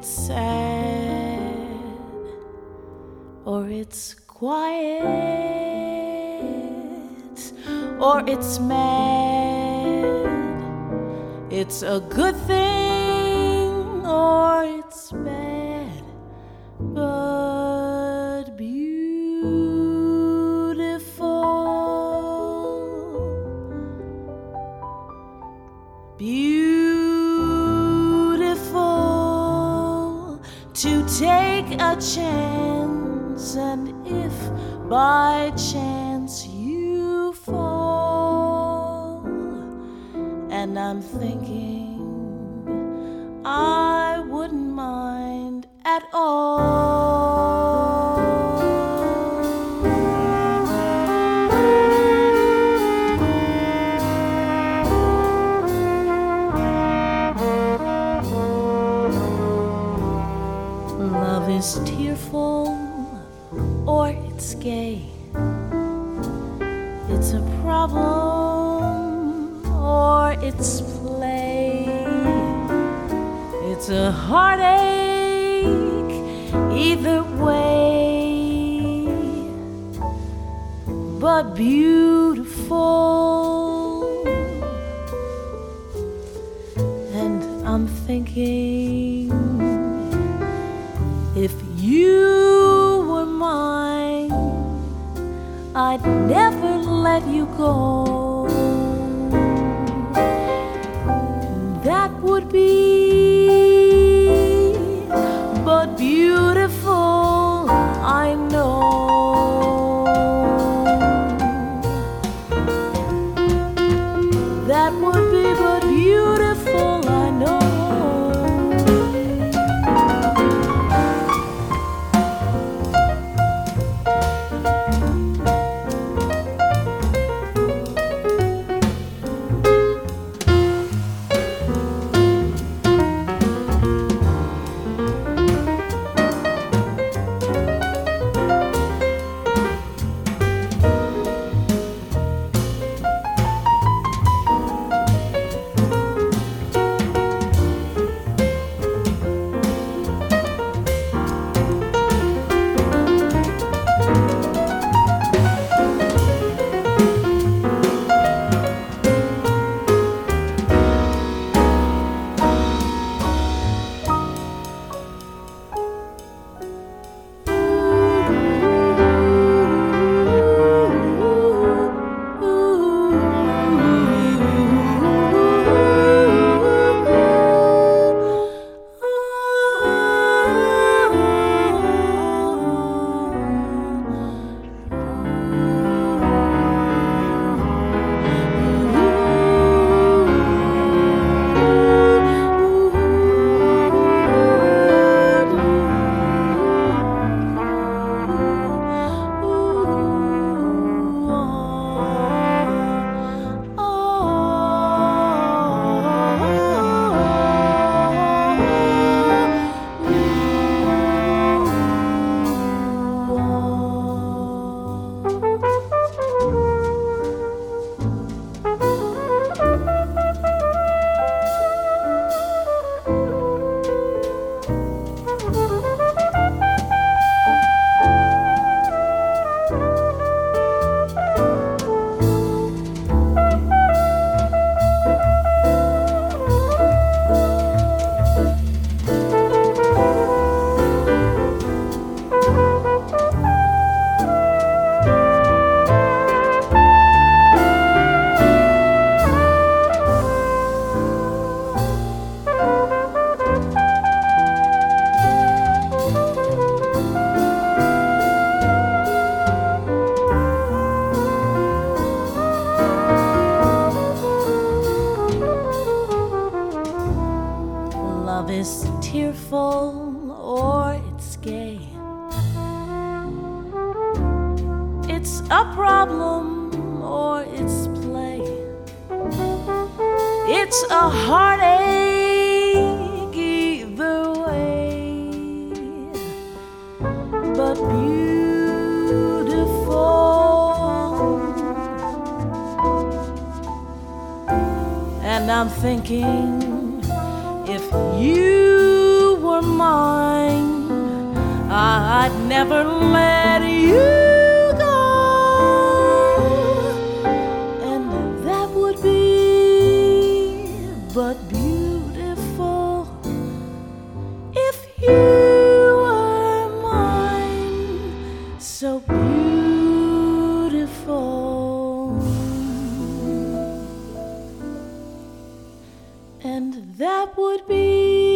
it's sad, or it's quiet, or it's mad. It's a good thing, or it's bad, but beautiful to take a chance, and if by chance you fall, and I'm thinking I wouldn't mind at all. Love is tearful, or it's gay. It's a problem, or it's play. It's a heartache either way, but beautiful. And I'm thinking, if you were mine, I'd never let you go. That would be but beautiful, I know. That would be but beautiful, I know. Love is tearful, or it's gay. It's a problem, or it's play. It's a heartache either way, but beautiful. And I'm thinking, if you were were mine, I'd never let you go. And that would be but beautiful if you were mine, so beautiful. And that would be